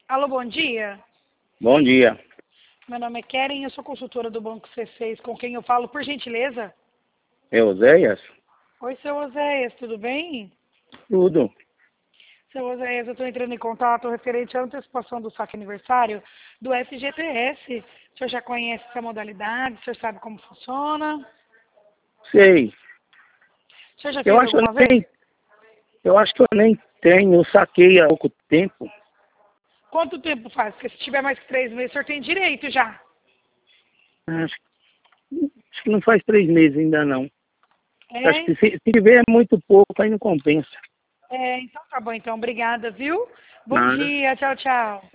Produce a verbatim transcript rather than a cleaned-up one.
Alô, bom dia. Bom dia. Meu nome é Keren, eu sou consultora do Banco C seis, com quem eu falo, por gentileza. É Oséias? Oi, seu Oséias, tudo bem? Tudo. Seu Oséias, eu estou entrando em contato referente à antecipação do saque aniversário do F G T S. O senhor já conhece essa modalidade? O senhor sabe como funciona? Sei. O senhor já Eu fez acho que eu alguma vez? nem, eu acho que eu nem tenho, eu saquei há pouco tempo. Quanto tempo faz? Porque se tiver mais que três meses, o senhor tem direito já. Acho, acho que não faz três meses ainda não. Acho É? que se, se tiver muito pouco, aí não compensa. É, então tá bom, então. Obrigada, viu? Bom Nada. dia, tchau, tchau.